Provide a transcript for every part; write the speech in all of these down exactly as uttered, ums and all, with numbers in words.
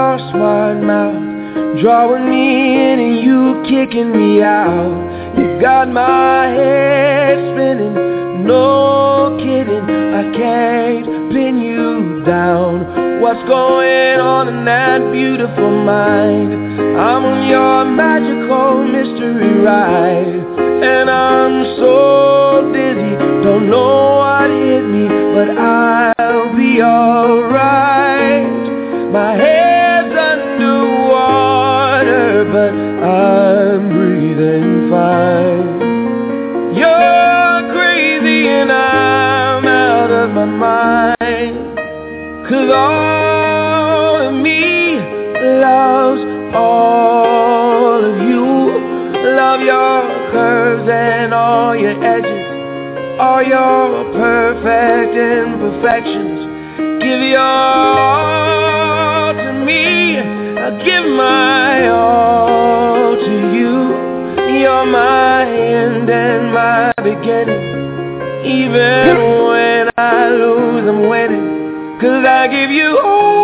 your smart mouth, drawing me in and you kicking me out. You got my head spinning, no kidding, I can't pin you down. What's going on in that beautiful mind? I'm on your magical mystery ride, and I'm so dizzy, don't know what hit me, but I'll be alright. My head's underwater, but I'm breathing fine. You're crazy and I'm out of my mind, 'cause all of me loves all of you. Love your curves and all your edges, all your perfect imperfections. Give your all to me, I'll give my all to you. You're my end and my beginning. Even when I lose, I'm winning, 'cause I give you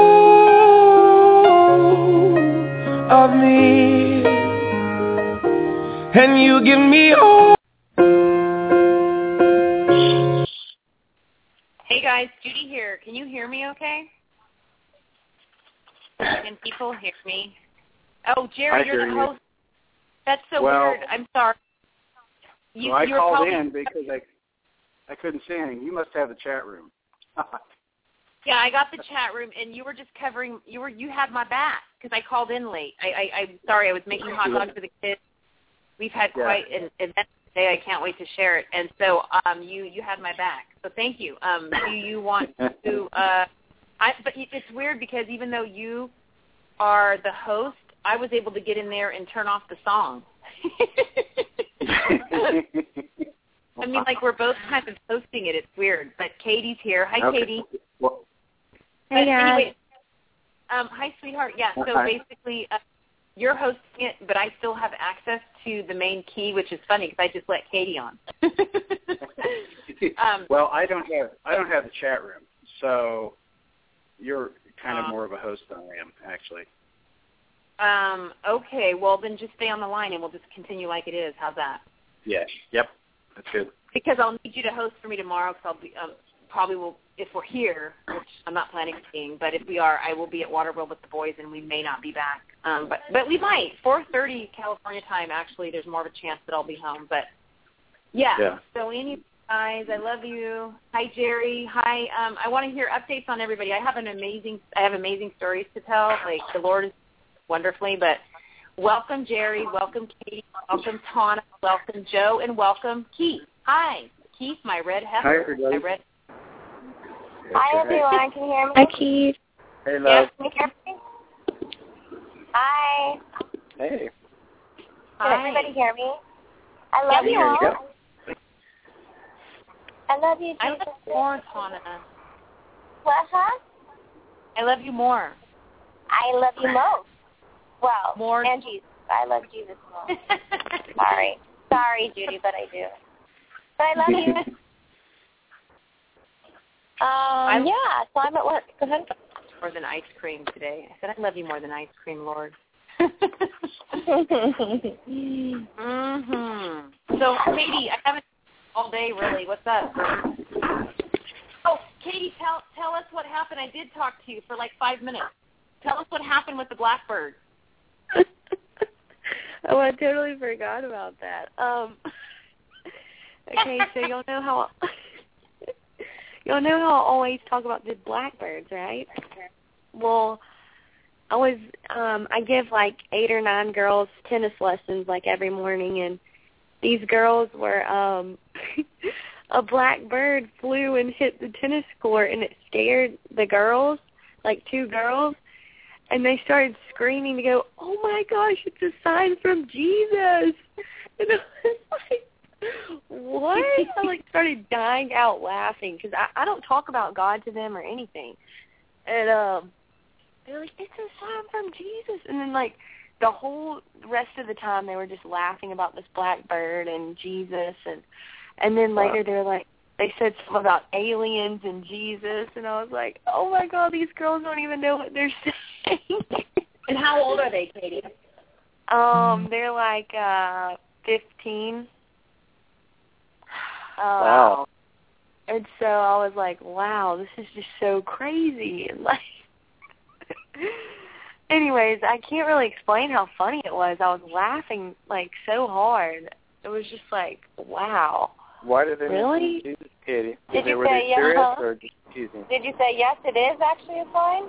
all of me, and you give me all. Hey guys, Judy here. Can you hear me okay? Can people hear me? Oh, Jerry, I you're the hear host. You. That's so well, weird. I'm sorry. You, well, I you called probably... in because I, I couldn't see anything. You must have the chat room. Yeah, I got the chat room, and you were just covering. You were you had my back because I called in late. I, I I'm sorry. I was making hot dogs for the kids. We've had Yeah. quite an event today. I can't wait to share it. And so um, you you had my back. So thank you. Um, do you want to? Uh, I but it's weird because even though you are the host, I was able to get in there and turn off the song. I mean, like, we're both kind of hosting it. It's weird. But Katie's here. Hi, Okay. Katie. Well, Hey, guys. anyway, um, hi, sweetheart. Yeah, so Hi. basically uh, you're hosting it, but I still have access to the main key, which is funny because I just let Katie on. um, well, I don't have I don't have the chat room, so you're kind of uh, more of a host than I am, actually. um, okay, well, then just stay on the line and we'll just continue like it is. How's that? Yeah. Yep. That's good. Because I'll need you to host for me tomorrow because I'll be um, probably will, if we're here, which I'm not planning on being, but if we are, I will be at Waterworld with the boys and we may not be back. Um, but but we might. four thirty California time, actually, there's more of a chance that I'll be home. But, yeah. Yeah. So, any guys, I love you. Hi, Jerry. Hi. Um, I want to hear updates on everybody. I have an amazing, I have amazing stories to tell. Like, the Lord is wonderfully, but welcome, Jerry. Welcome, Katie. Welcome, Tana. Welcome, Joe. And welcome, Keith. Hi. Keith, my red heifer. Hi, everybody. My red Hi, everyone. Can you hear me? Hi, Keith. Hey, Yeah. love. Can you hear me? Hi. Hey. Can Hi. everybody hear me? I love Yeah, you Here all. you go. I love you, I Jesus. love you more, Tana. What, huh? I love you more. I love you most. Well, More. and Jesus. I love Jesus most. Sorry. Sorry, Judy, but I do. But I love you. Um, yeah, so I'm at work. Go ahead. More than ice cream today. I said I love you more than ice cream, Lord. mhm. So, Katie, I haven't all day really. What's up? Oh, Katie, tell tell us what happened. I did talk to you for like five minutes. Tell us what happened with the blackbird. Oh, I totally forgot about that. Um, okay, so you'll know how you'll know how I always talk about the blackbirds, right? Well, I was um, I give like eight or nine girls tennis lessons like every morning, and these girls were um, a blackbird flew and hit the tennis court, and it scared the girls, like two girls. And they started screaming to go, oh, my gosh, it's a sign from Jesus. And I was like, what? I, like, started dying out laughing because I, I don't talk about God to them or anything. And um, they're like, it's a sign from Jesus. And then, like, the whole rest of the time they were just laughing about this blackbird and Jesus. And, and then later they were like, they said something about aliens and Jesus, and I was like, oh, my God, these girls don't even know what they're saying. And how old are they, Katie? Um, they're like uh, fifteen. Um, Wow. And so I was like, wow, this is just so crazy. And like, anyways, I can't really explain how funny it was. I was laughing like so hard. It was just like, wow. Why did they Really? mention Jesus, Katie? Did they, you were say they yeah? serious Uh-huh. or just teasing? Did you say yes? It is actually a sign.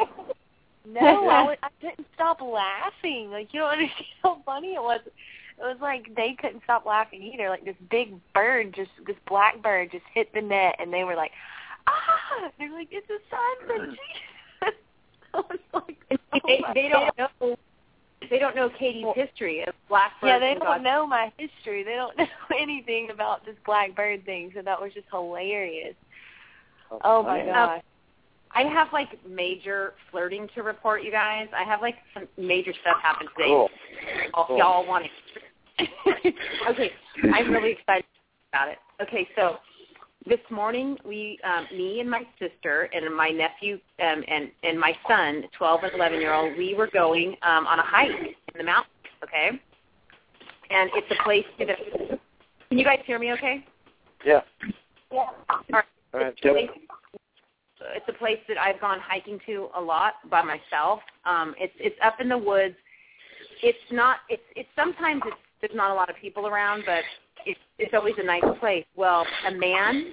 No, I, was, I couldn't stop laughing. Like, you don't understand how funny it was. It was like they couldn't stop laughing either. Like this big bird, just this black bird, just hit the net, and they were like, ah! They're like, it's a sign from Jesus. I was like, oh they, my they God. don't know. They don't know Katie's history of blackbirds. Yeah, they and don't God. know my history. They don't know anything about this black bird thing. So that was just hilarious. Oh, Oh my funny. gosh. I have like major flirting to report, you guys. I have like some major stuff happen today. Cool. Y'all, Cool. y'all want to? Okay, I'm really excited about it. Okay, so this morning we, um, me and my sister and my nephew um, and and my son, twelve and eleven year old, we were going um, on a hike in the mountains. Okay, and it's a place that. Can you guys hear me? Okay. Yeah. Yeah. All right. All right. It's a place- It's a place that I've gone hiking to a lot by myself. Um, it's it's up in the woods. It's not. It's it's sometimes it's there's not a lot of people around, but it's it's always a nice place. Well, a man,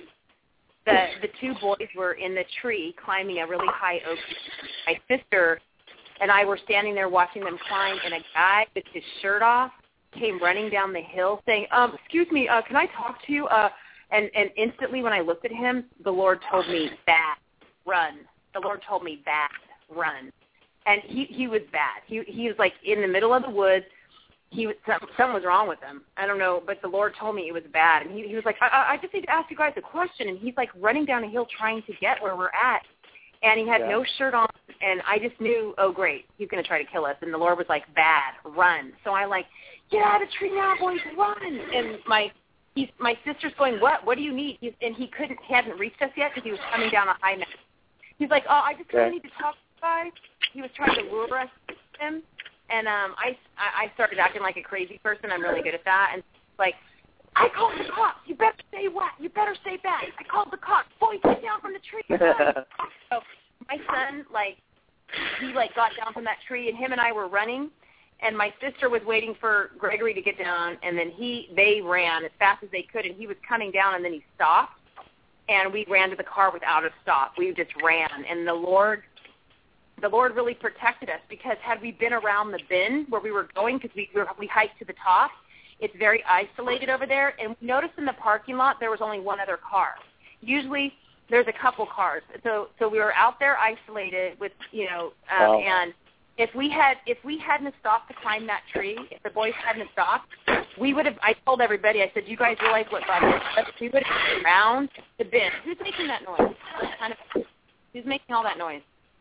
the the two boys were in the tree climbing a really high oak. My sister and I were standing there watching them climb, and a guy with his shirt off came running down the hill saying, "Um, excuse me, uh, can I talk to you?" Uh, and and instantly when I looked at him, the Lord told me that. Run. The Lord told me bad, run. And he, he was bad. He he was like in the middle of the woods. He was, something, something was wrong with him. I don't know, but the Lord told me it was bad. And he, he was like, I, I just need to ask you guys a question. And he's like running down a hill trying to get where we're at. And he had Yeah. no shirt on. And I just knew, oh, great, he's going to try to kill us. And the Lord was like, bad, run. So I like, get out of the tree now, boys, run. And my he's, my sister's going, what? What do you need? He's, and he couldn't, he hadn't reached us yet because he was coming down a high mountain. He's like, oh, I just Okay. really need to talk to you guys. He was trying to lure us to him. And um, I, I started acting like a crazy person. I'm really good at that. And like, I called the cops. You better say what? You better say back. I called the cops. Boys, get down from the tree. So my son, like, he, like, got down from that tree, and him and I were running. And my sister was waiting for Gregory to get down, and then he, they ran as fast as they could, and he was coming down, and then he stopped. And we ran to the car without a stop. We just ran. And the Lord, the Lord really protected us because had we been around the bend where we were going, because we, we, we hiked to the top, it's very isolated over there. And we noticed in the parking lot there was only one other car. Usually there's a couple cars. So so we were out there isolated with, you know, um, Wow. and if we had if we hadn't stopped to climb that tree, if the boys hadn't stopped, we would have. I told everybody. I said, "You guys realize what God did? We would have been around the bend." Who's making that noise? Kind of. Who's making all that noise?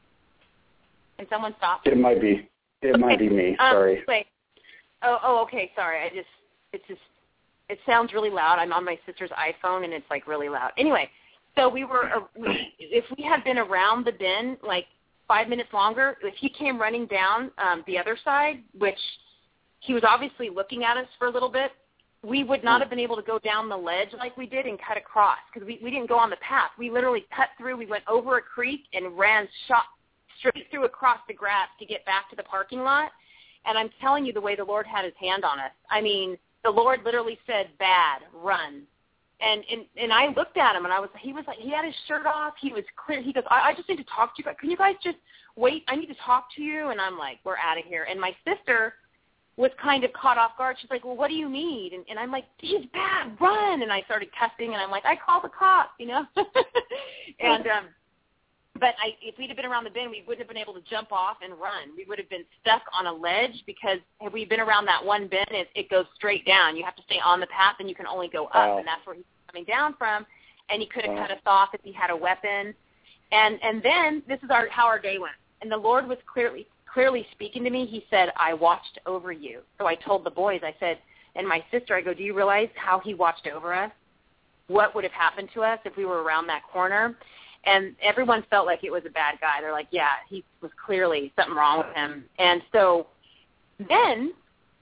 Can someone stop? It might be. It might be me. Um, Sorry. Wait. Oh, oh, okay. Sorry. I just. It's just. It sounds really loud. I'm on my sister's iPhone, and it's like really loud. Anyway, so we were. Uh, we, if we had been around the bend, like. Five minutes longer, if he came running down um, the other side, which he was obviously looking at us for a little bit, we would not have been able to go down the ledge like we did and cut across because we, we didn't go on the path. We literally cut through. We went over a creek and ran shot straight through across the grass to get back to the parking lot. And I'm telling you the way the Lord had his hand on us. I mean, the Lord literally said, bad, run. And, and and I looked at him, and I was he was like he had his shirt off. He was clear. He goes, I, I just need to talk to you guys. Can you guys just wait? I need to talk to you. And I'm like, we're out of here. And my sister was kind of caught off guard. She's like, well, what do you need? And, and I'm like, he's bad, run. And I started cussing, and I'm like, I called the cops, you know. and um, but I, if we'd have been around the bend, we wouldn't have been able to jump off and run. We would have been stuck on a ledge because had we been around that one bend, it, it goes straight down. You have to stay on the path, and you can only go up, Wow. and that's where he's coming down from. And he could have Wow. cut us off if he had a weapon. And and then this is our how our day went. And the Lord was clearly clearly speaking to me. He said, I watched over you. So I told the boys, I said, and my sister, I go, do you realize how he watched over us? what would have happened to us if we were around that corner. And everyone felt like it was a bad guy. They're like, yeah, he was clearly something wrong with him. And so then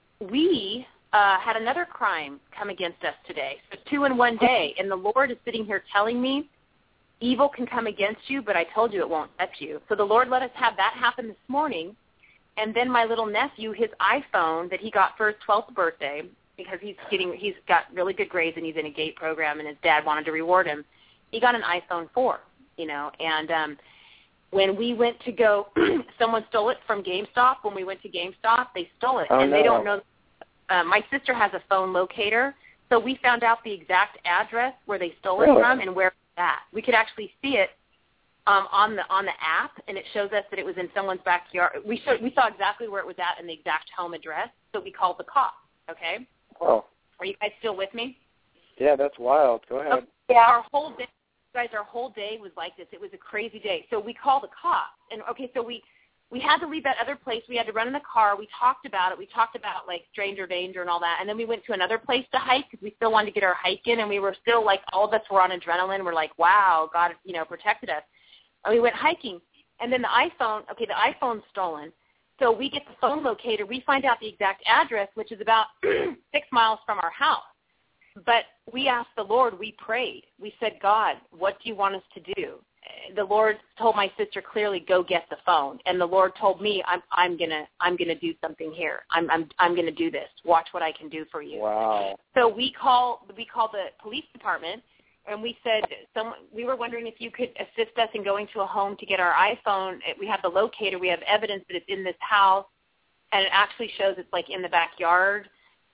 we uh, had another crime come against us today. So two in one day. And the Lord is sitting here telling me, evil can come against you, but I told you it won't touch you. So the Lord let us have that happen this morning. And then my little nephew, his iPhone that he got for his twelfth birthday, because he's getting, he's got really good grades and he's in a GATE program and his dad wanted to reward him, he got an iPhone four. You know, and um, when we went to go, someone stole it from GameStop. When we went to GameStop, they stole it, oh, and no. they don't know. Uh, my sister has a phone locator, so we found out the exact address where they stole really? it from and where it's at. We could actually see it um, on the on the app, and it shows us that it was in someone's backyard. We showed, we saw exactly where it was at and the exact home address, so we called the cops. Okay. Oh. Are you guys still with me? Yeah, that's wild. Go ahead. Okay. Yeah, our whole day. Guys, our whole day was like this. It was a crazy day. So we called the cops, and okay, so we we had to leave that other place. We had to run in the car. We talked about it. We talked about like stranger danger and all that, and then we went to another place to hike because we still wanted to get our hike in, and we were still like all of us were on adrenaline. We're like, wow, God, you know, protected us. And we went hiking, and then the iPhone. Okay, the iPhone's stolen. So we get the phone locator. We find out the exact address, which is about six miles from our house. But we asked the Lord, we prayed. We said, God, what do you want us to do? The Lord told my sister clearly, go get the phone. And the Lord told me, I'm I'm gonna I'm gonna do something here. I'm I'm I'm gonna do this. Watch what I can do for you. Wow. So we call we called the police department and we said some we were wondering if you could assist us in going to a home to get our iPhone. We have the locator, we have evidence that it's in this house, and it actually shows it's like in the backyard.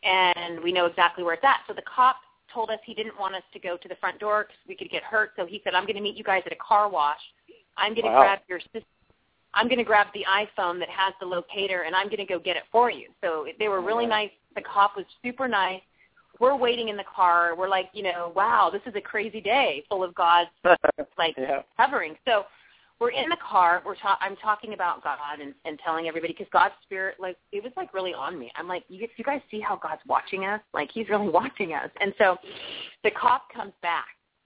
And we know exactly where it's at. So the cop told us he didn't want us to go to the front door because we could get hurt. So he said, I'm going to meet you guys at a car wash. I'm going to wow. grab your sister. I'm going to grab the iPhone that has the locator, and I'm going to go get it for you. So they were really nice. The cop was super nice. We're waiting in the car. We're like, you know, wow, this is a crazy day full of God's, like, yeah. covering. So we're in the car. We're ta- I'm talking about God and, and telling everybody because God's spirit, like, it was like really on me. I'm like, you, you guys see how God's watching us? Like, he's really watching us. And so the cop comes back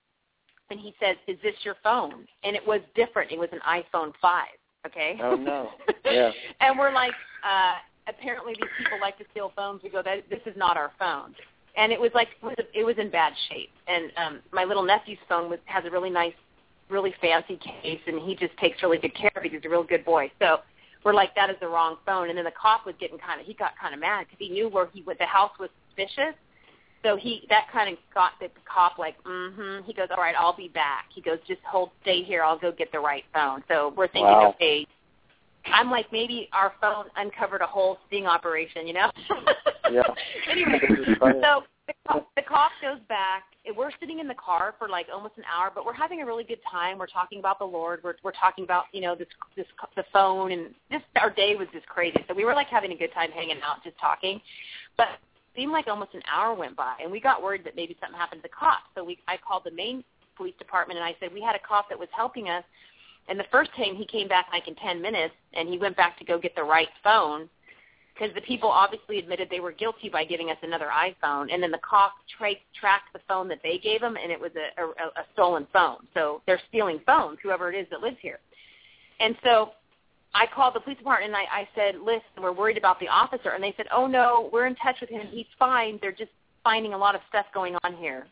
and he says, is this your phone? And it was different. It was an iPhone five. Okay. Oh no. Yeah. And we're like, uh, apparently these people like to steal phones. We go, that this is not our phone. And it was like it was, a, it was in bad shape. And um, my little nephew's phone was, has a really nice, really fancy case, and he just takes really good care of it. He's a real good boy. So we're like, that is the wrong phone. And then the cop was getting kind of, he got kind of mad because he knew where he went. The house was suspicious. So he, that kind of got the cop like, mm-hmm. He goes, all right, I'll be back. He goes, just hold, stay here. I'll go get the right phone. So we're thinking, wow. okay. I'm like, maybe our phone uncovered a whole sting operation, you know? Yeah. Anyway, so the cop, the cop goes back. We're sitting in the car for like almost an hour, but we're having a really good time. We're talking about the Lord. We're we're talking about, you know, this this the phone, and just our day was just crazy. So we were like having a good time hanging out, just talking. But it seemed like almost an hour went by, and we got worried that maybe something happened to the cop. So we I called the main police department, and I said, we had a cop that was helping us. And the first time he came back like in ten minutes, and he went back to go get the right phone because the people obviously admitted they were guilty by giving us another iPhone. And then the cop tra- tracked the phone that they gave him, and it was a, a, a stolen phone. So they're stealing phones, whoever it is that lives here. And so I called the police department, and I, I said, listen, we're worried about the officer. And they said, oh, no, we're in touch with him. He's fine. They're just finding a lot of stuff going on here.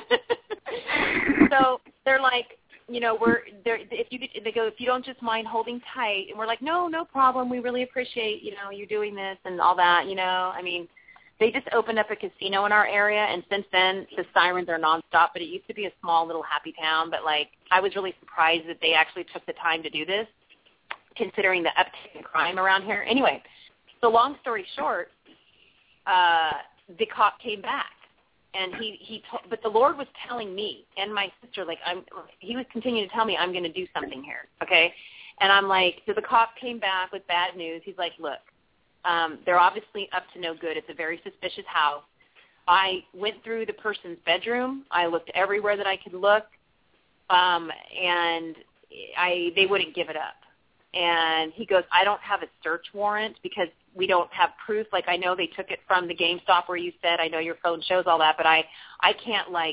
So they're like, you know, we're there. If you they go, if you don't just mind holding tight, and we're like, no, no problem. We really appreciate, you know, you doing this and all that. You know, I mean, they just opened up a casino in our area, and since then the sirens are nonstop. But it used to be a small little happy town. But like, I was really surprised that they actually took the time to do this, considering the uptick in crime around here. Anyway, so long story short, uh, the cop came back. And he, he told, but the Lord was telling me and my sister, like, I'm, he was continuing to tell me, I'm going to do something here, okay? And I'm like, so the cop came back with bad news. He's like, look, um, they're obviously up to no good. It's a very suspicious house. I went through the person's bedroom. I looked everywhere that I could look, um, and I they wouldn't give it up. And he goes, I don't have a search warrant because we don't have proof. Like, I know they took it from the GameStop where you said, I know your phone shows all that, but I, I can't, like,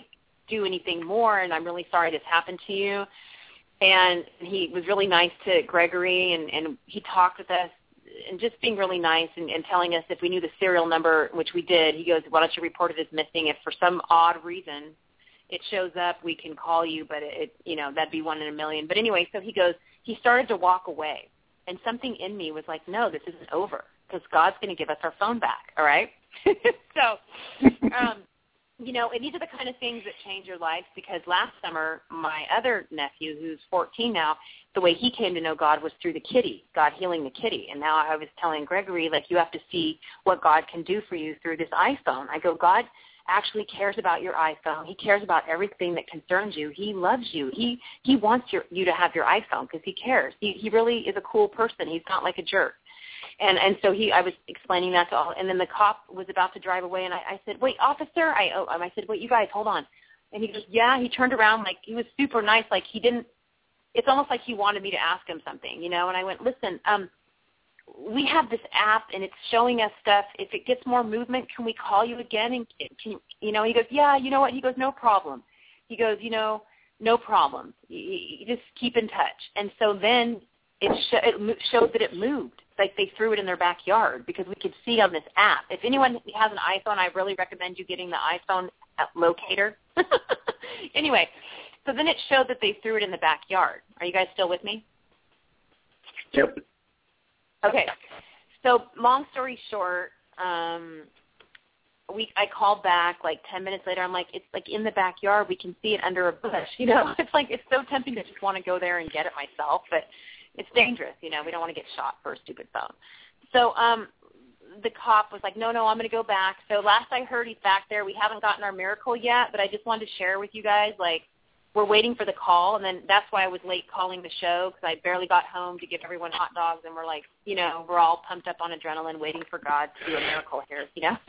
do anything more, and I'm really sorry this happened to you. And he was really nice to Gregory, and, and he talked with us, and just being really nice and, and telling us if we knew the serial number, which we did. He goes, why don't you report it as missing? If for some odd reason it shows up, we can call you, but it, you know, that'd be one in a million. But anyway, so he goes, he started to walk away, and something in me was like, no, this isn't over, because God's going to give us our phone back, all right? so, um, you know, and these are the kind of things that change your life, because last summer, my other nephew, who's fourteen now, the way he came to know God was through the kitty, God healing the kitty. And now I was telling Gregory, like, you have to see what God can do for you through this iPhone. I go, God actually cares about your iPhone. He cares about everything that concerns you. He loves you. He he wants your, you to have your iPhone because he cares. He, he really is a cool person. He's not like a jerk. And and so he, I was explaining that to all, and then the cop was about to drive away, and I, I said, wait, officer, I oh, I said, wait, you guys, hold on. And he goes, yeah, he turned around, like, he was super nice, like he didn't, it's almost like he wanted me to ask him something, you know, and I went, listen, um, we have this app, and it's showing us stuff. If it gets more movement, can we call you again? And can, you know, he goes, yeah, you know what? He goes, no problem. He goes, you know, no problem. You, you just keep in touch. And so then it, sh- it showed that it moved. Like they threw it in their backyard, because we could see on this app. If anyone has an iPhone, I really recommend you getting the iPhone locator. Anyway, so then it showed that they threw it in the backyard. Are you guys still with me? Yep. Okay. So long story short, um, we I called back like ten minutes later. I'm like, it's like in the backyard. We can see it under a bush. You know, it's like it's so tempting to just want to go there and get it myself, but it's dangerous, you know. We don't want to get shot for a stupid phone. So um, the cop was like, no, no, I'm going to go back. So last I heard, he's back there. We haven't gotten our miracle yet, but I just wanted to share with you guys, like, we're waiting for the call, and then that's why I was late calling the show, because I barely got home to give everyone hot dogs, and we're like, you know, we're all pumped up on adrenaline waiting for God to do a miracle here, you know.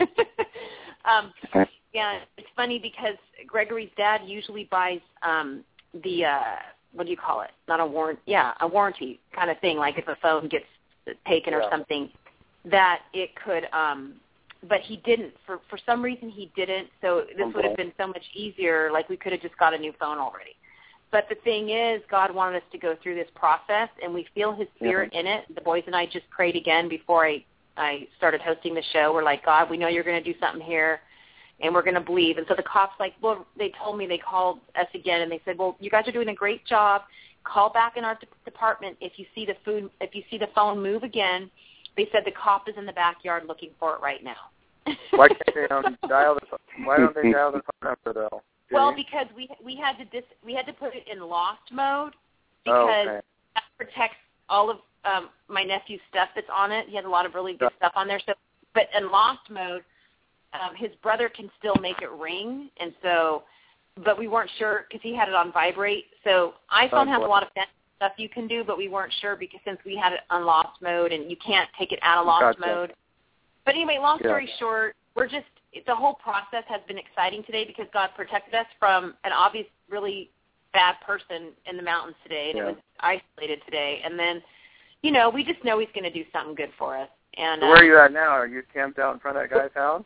um, yeah, it's funny because Gregory's dad usually buys um, the uh, – what do you call it? Not a warrant, yeah, a warranty kind of thing. Like if a phone gets taken yeah. or something, that it could. Um, but he didn't. For for some reason, he didn't. So this okay. would have been so much easier. Like we could have just got a new phone already. But the thing is, God wanted us to go through this process, and we feel His Spirit yeah. in it. The boys and I just prayed again before I I started hosting the show. We're like, God, we know you're going to do something here, and we're going to believe. And so the cops, like, well, they told me, they called us again, and they said, well, you guys are doing a great job. Call back in our de- department if you see the food, if you see the phone move again. They said the cop is in the backyard looking for it right now. Why can't they um, dial the phone? Why don't they dial the phone number though? Do well, you? because we we had to dis, we had to put it in lost mode, Oh, because okay. that protects all of um, my nephew's stuff that's on it. He has a lot of really good Yeah. stuff on there. So, but in lost mode, Um, his brother can still make it ring, and so, but we weren't sure because he had it on vibrate. So iPhone Oh, has boy. a lot of stuff you can do, but we weren't sure because since we had it on lost mode, and you can't take it out of lost Gotcha. mode. But anyway, long story Yeah. short, we're just, the whole process has been exciting today because God protected us from an obvious, really bad person in the mountains today, and Yeah. it was isolated today. And then, you know, we just know He's going to do something good for us. And So where uh, are you at now? Are you camped out in front of that guy's house?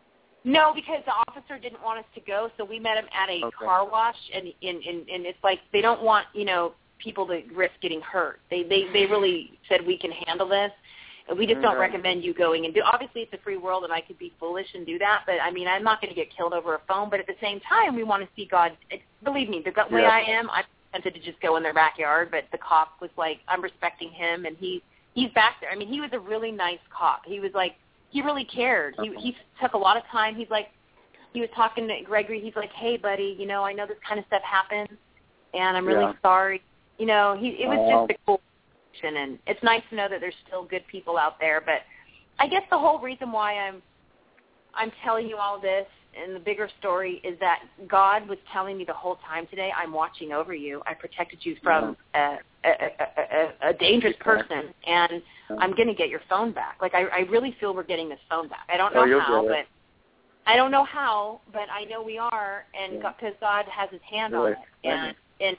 No, because the officer didn't want us to go, so we met him at a Okay. car wash, and, and and and it's like they don't want, you know, people to risk getting hurt. They they they really said we can handle this, and we just don't Okay. recommend you going and do. Obviously, it's a free world, and I could be foolish and do that, but I mean, I'm not going to get killed over a phone. But at the same time, we want to see God. It, believe me, the go- way Yeah. I am, I'm tempted to just go in their backyard, but the cop was like, I'm respecting him, and he he's back there. I mean, he was a really nice cop. He was like, he really cared. He he took a lot of time. He's like. He was talking to Gregory. He's like, hey, buddy, you know, I know this kind of stuff happens, and I'm really Yeah. sorry. You know, he it was Oh. just a cool situation, and it's nice to know that there's still good people out there. But I guess the whole reason why I'm I'm telling you all this, and the bigger story, is that God was telling me the whole time today, I'm watching over you. I protected you from a, a, a, a, a dangerous person, and I'm going to get your phone back. Like, I, I really feel we're getting this phone back. I don't know Oh, you'll how, get but it. I don't know how, but I know we are, and Yeah. because God has His hand Really? on it, and and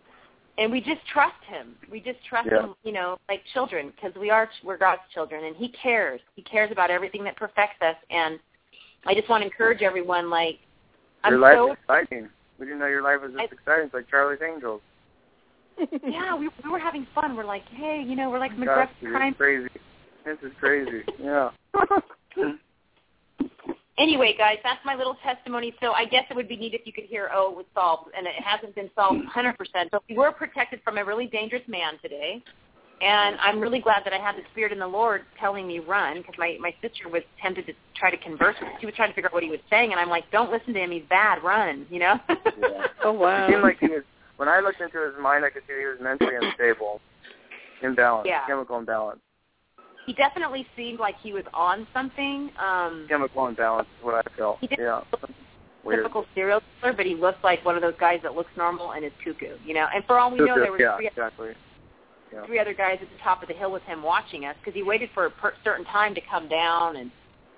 and we just trust Him. We just trust Yeah. Him, you know, like children, because we are we're God's children, and He cares. He cares about everything that perfects us, and I just want to encourage everyone, like, I'm Your life so is exciting. We didn't know your life was this I, exciting. It's like Charlie's Angels. Yeah, we we were having fun. We're like, hey, you know, we're like Gosh, McGruff's crime. This is crazy. This is crazy. Yeah. Anyway, guys, that's my little testimony. So I guess it would be neat if you could hear, oh, it was solved, and it hasn't been solved one hundred percent. But we were protected from a really dangerous man today, and I'm really glad that I had the Spirit in the Lord telling me run, because my, my sister was tempted to try to converse with him. She was trying to figure out what he was saying, and I'm like, don't listen to him. He's bad. Run, you know? Yeah. Oh, wow. It seemed like he was, when I looked into his mind, I could see he was mentally unstable, imbalanced, Yeah. chemical imbalance. He definitely seemed like he was on something. Um, Chemical imbalance is what I felt. He didn't Yeah. look Weird. typical serial killer, but he looks like one of those guys that looks normal and is cuckoo, you know? And for all we know, there were yeah, three, exactly. Yeah. three other guys at the top of the hill with him watching us, because he waited for a per- certain time to come down. And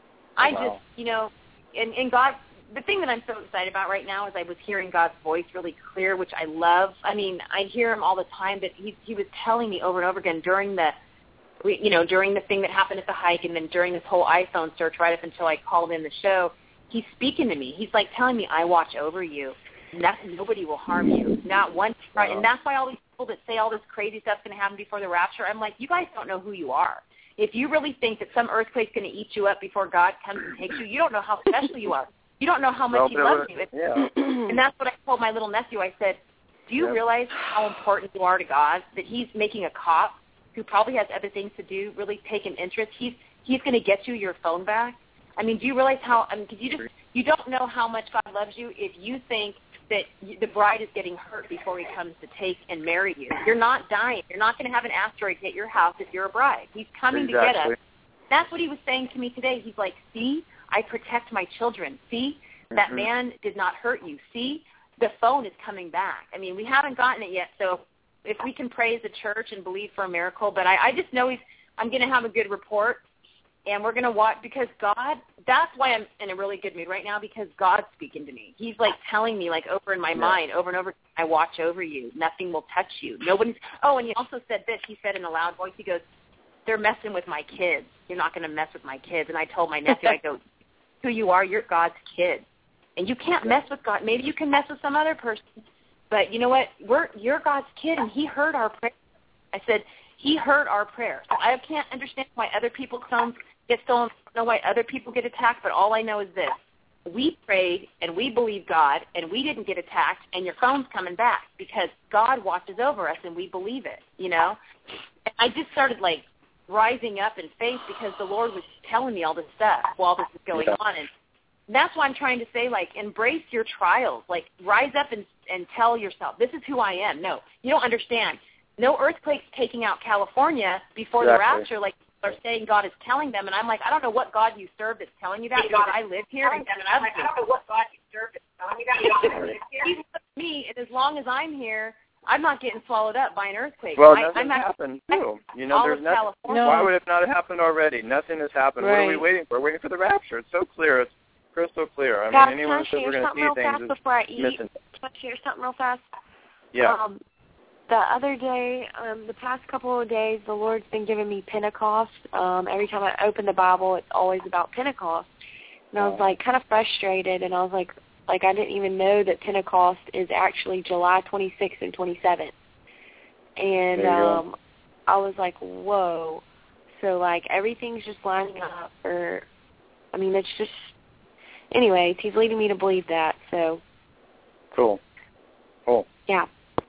I wow. just, you know, and, and God, the thing that I'm so excited about right now is I was hearing God's voice really clear, which I love. I mean, I hear him all the time, but he, he was telling me over and over again during the, you know, during the thing that happened at the hike, and then during this whole iPhone search right up until I called in the show, he's speaking to me. He's like telling me, I watch over you. Nothing, nobody will harm you. Not one. Right? And that's why all these people that say all this crazy stuff's going to happen before the rapture, I'm like, you guys don't know who you are. If you really think that some earthquake's going to eat you up before God comes and takes you, you don't know how special you are. You don't know how much well, he loves you. Yeah. And that's what I told my little nephew. I said, do you yep. realize how important you are to God, that he's making a cop who probably has other things to do, really take an interest? He's he's going to get you your phone back. I mean, do you realize how, I mean, because you just, you don't know how much God loves you if you think that the bride is getting hurt before he comes to take and marry you. You're not dying. You're not going to have an asteroid hit your house if you're a bride. He's coming exactly. to get us. That's what he was saying to me today. He's like, see, I protect my children. See, that mm-hmm. man did not hurt you. See, the phone is coming back. I mean, we haven't gotten it yet, so if we can praise the church and believe for a miracle, but I, I just know he's, I'm going to have a good report, and we're going to watch, because God, that's why I'm in a really good mood right now, because God's speaking to me. He's like telling me, like over in my yeah. mind, over and over, I watch over you. Nothing will touch you. Nobody's, oh, and he also said this. He said in a loud voice, he goes, they're messing with my kids. You're not going to mess with my kids. And I told my nephew, I go, who you are, you're God's kid. And you can't mess with God. Maybe you can mess with some other person. But you know what? We're You're God's kid, and he heard our prayer. I said, he heard our prayer. So I can't understand why other people's phones get stolen. I don't know why other people get attacked, but all I know is this. We prayed, and we believed God, and we didn't get attacked, and your phone's coming back because God watches over us, and we believe it, you know? And I just started, like, rising up in faith because the Lord was telling me all this stuff while this is going yeah. on. And that's why I'm trying to say, like, embrace your trials. Like, rise up and, and tell yourself, this is who I am. No, you don't understand. No earthquakes taking out California before exactly. the rapture, like people are saying God is telling them. And I'm like, I don't know what God you serve that's telling you that, because I live here. And I'm like, I don't know what God you serve that's telling you that. He's with me, and as long as I'm here, I'm not getting swallowed up by an earthquake. Well, I, nothing I'm happened, too. You know, there's nothing. No. Why would it not have happened already? Nothing has happened. Right. What are we waiting for? We're waiting for the rapture. It's so clear. It's crystal clear. I Guys, mean, anyone can I who says we're share going to something see real things fast before I is eat? missing. Can I share something real fast? Yeah. Um, the other day, um, the past couple of days, the Lord's been giving me Pentecost. Um, every time I open the Bible, it's always about Pentecost. And I was, like, kind of frustrated, and I was like, like I didn't even know that Pentecost is actually July twenty-sixth and twenty-seventh. And um, I was like, whoa. So, like, everything's just lining up for, I mean, it's just, anyways, he's leading me to believe that, so. Cool. Cool. Yeah.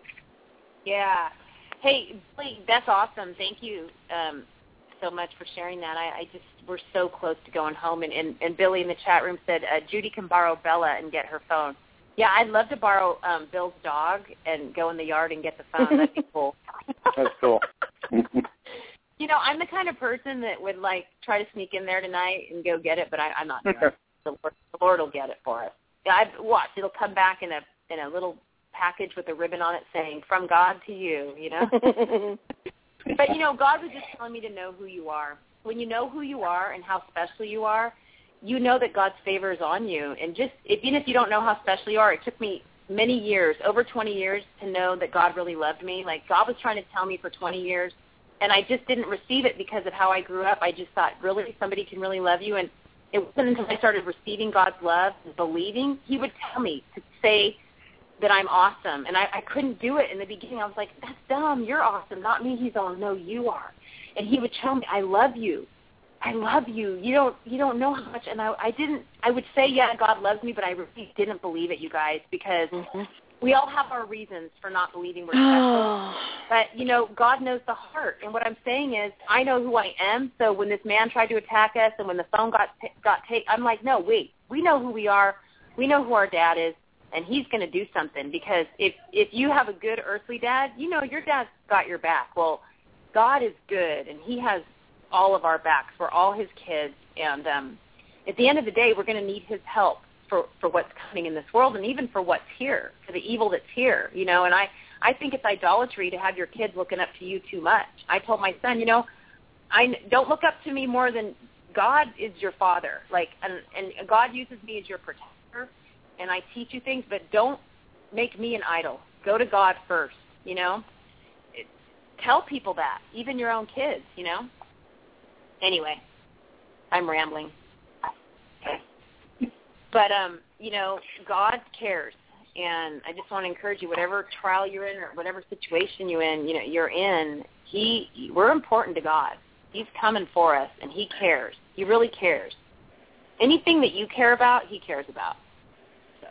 Yeah. Hey, Billy, that's awesome. Thank you um, so much for sharing that. I, I just, we're so close to going home. And, and, and Billy in the chat room said, uh, Judy can borrow Bella and get her phone. Yeah, I'd love to borrow um, Bill's dog and go in the yard and get the phone. That'd be cool. That's cool. You know, I'm the kind of person that would, like, try to sneak in there tonight and go get it, but I, I'm not doing it. The Lord, the Lord will get it for us. Yeah, I've watched. It'll come back in a in a little package with a ribbon on it saying, from God to you, you know. But, you know, God was just telling me to know who you are. When you know who you are and how special you are, you know that God's favor is on you. And just, even if you don't know how special you are, it took me many years, over twenty years, to know that God really loved me. Like, God was trying to tell me for twenty years, and I just didn't receive it because of how I grew up. I just thought, really, somebody can really love you? And it wasn't until I started receiving God's love and believing, he would tell me to say that I'm awesome. And I, I couldn't do it in the beginning. I was like, that's dumb. You're awesome, not me. He's all, no, you are. And he would tell me, I love you. I love you. You don't you don't know how much. And I, I didn't, I would say, yeah, God loves me, but I really didn't believe it, you guys, because mm-hmm. we all have our reasons for not believing we're special. But, you know, God knows the heart. And what I'm saying is, I know who I am. So when this man tried to attack us and when the phone got t- got taken, I'm like, no, wait. We know who we are. We know who our dad is. And he's going to do something, because if if you have a good earthly dad, you know your dad's got your back. Well, God is good, and he has all of our backs. We're all his kids. And um, at the end of the day, we're going to need his help for, for what's coming in this world, and even for what's here, for the evil that's here, you know. And I, I think it's idolatry to have your kids looking up to you too much. I told my son, you know, I don't look up to me more than God is your father. Like, and, and God uses me as your protector, and I teach you things, but don't make me an idol. Go to God first, you know. It, tell people that, even your own kids, you know. Anyway, I'm rambling. Okay. But, um, you know, God cares, and I just want to encourage you, whatever trial you're in or whatever situation you're in, you know, you're in, he, we're important to God. He's coming for us, and he cares. He really cares. Anything that you care about, he cares about. So.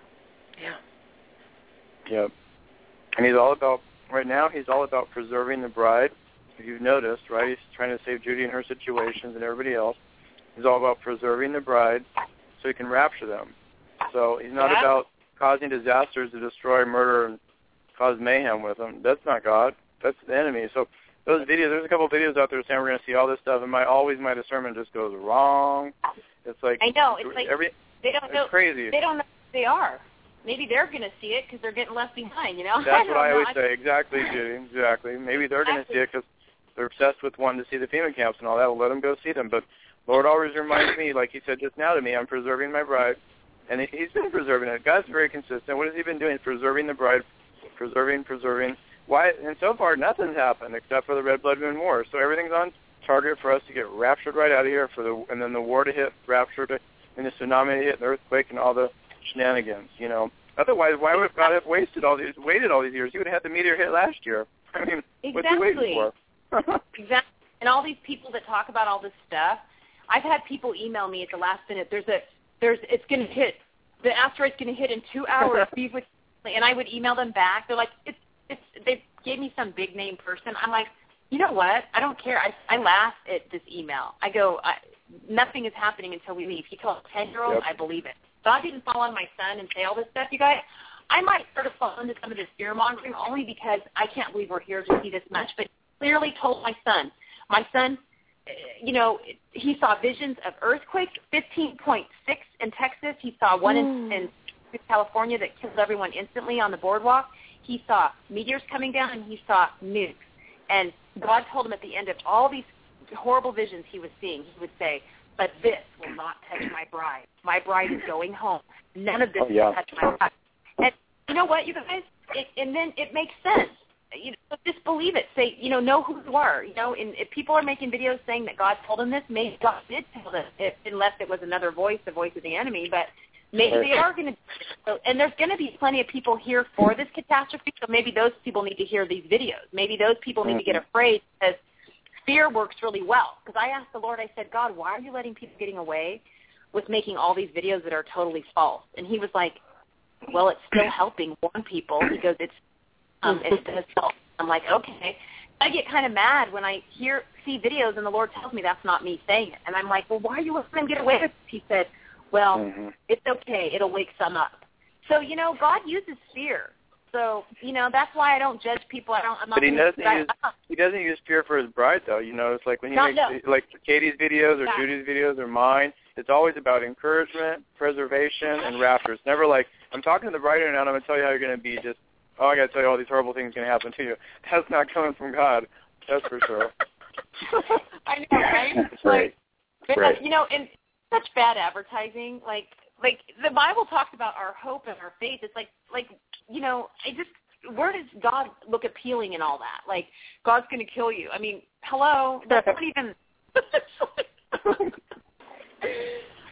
Yeah. Yep. And he's all about, right now, he's all about preserving the bride. If you've noticed, right, he's trying to save Judy and her situations and everybody else. He's all about preserving the bride so he can rapture them. So he's not yeah. about causing disasters to destroy, murder, and cause mayhem with them. That's not God. That's the enemy. So those videos, there's a couple of videos out there saying we're going to see all this stuff, and my always my discernment just goes wrong. It's like I know. It's like every, they don't it's know. Crazy. They don't know who they are. Maybe they're going to see it because they're getting left behind, you know? That's I what I know. always I, say. Exactly, Judy. Exactly. Maybe they're going to see it because they're obsessed with wanting to see the FEMA camps and all that. We'll let them go see them. But Lord always reminds me, like he said just now to me, I'm preserving my bride. And he's been preserving it. God's very consistent. What has he been doing? Preserving the bride, preserving, preserving. Why? And so far, nothing's happened except for the Red Blood Moon War. So everything's on target for us to get raptured right out of here, for the and then the war to hit, rapture to, and the tsunami to hit, and the earthquake, and all the shenanigans. You know. Otherwise, why would God have wasted all these, waited all these years? He would have had the meteor hit last year. I mean, exactly. what's he waiting for? Exactly. And all these people that talk about all this stuff, I've had people email me at the last minute. There's a, there's, it's going to hit. The asteroid's going to hit in two hours. Be with, and I would email them back. They're like, it's, it's. They gave me some big name person. I'm like, you know what? I don't care. I, I laugh at this email. I go, I, nothing is happening until we leave. He told a ten-year-old, yep. I believe it. So I didn't fall on my son and say all this stuff, you guys. I might sort of fall into some of this fear-mongering only because I can't believe we're here to see this much. But clearly told my son. My son, you know, he saw visions of earthquakes, fifteen point six in Texas. He saw one in, in California that killed everyone instantly on the boardwalk. He saw meteors coming down, and he saw nukes. And God told him at the end of all these horrible visions he was seeing, he would say, but this will not touch my bride. My bride is going home. None of this oh, yeah. will touch my bride. And you know what, you guys? It, and then it makes sense. You know, just believe it. Say, you know, know who you are. You know, and if people are making videos saying that God told them this, maybe God did tell them, if, unless it was another voice, the voice of the enemy. But maybe they are going to. So, and there's going to be plenty of people here for this catastrophe. So maybe those people need to hear these videos. Maybe those people need to get afraid because fear works really well. Because I asked the Lord, I said, God, why are you letting people getting away with making all these videos that are totally false? And he was like, well, it's still helping warn people. He goes, it's um, it does help. I'm like, okay. I get kind of mad when I hear see videos and the Lord tells me that's not me saying it. And I'm like, well, why are you letting them get away with it? He said, well, mm-hmm. it's okay. It'll wake some up. So, you know, God uses fear. So, you know, that's why I don't judge people. I don't. I'm not but he doesn't use he doesn't use fear for his bride, though. You know, it's like when he not, makes no. like Katie's videos or yeah. Judy's videos or mine. It's always about encouragement, preservation, and rapture. It's never like I'm talking to the bride right now and I'm going to tell you how you're going to be. Just oh, I got to tell you all these horrible things going to happen to you. That's not coming from God. That's for sure. I know, right? That's right. Like, right. You know, and such bad advertising. Like, like the Bible talks about our hope and our faith. It's like, like you know, I just. Where does God look appealing in all that? Like, God's going to kill you. I mean, hello? That's not even...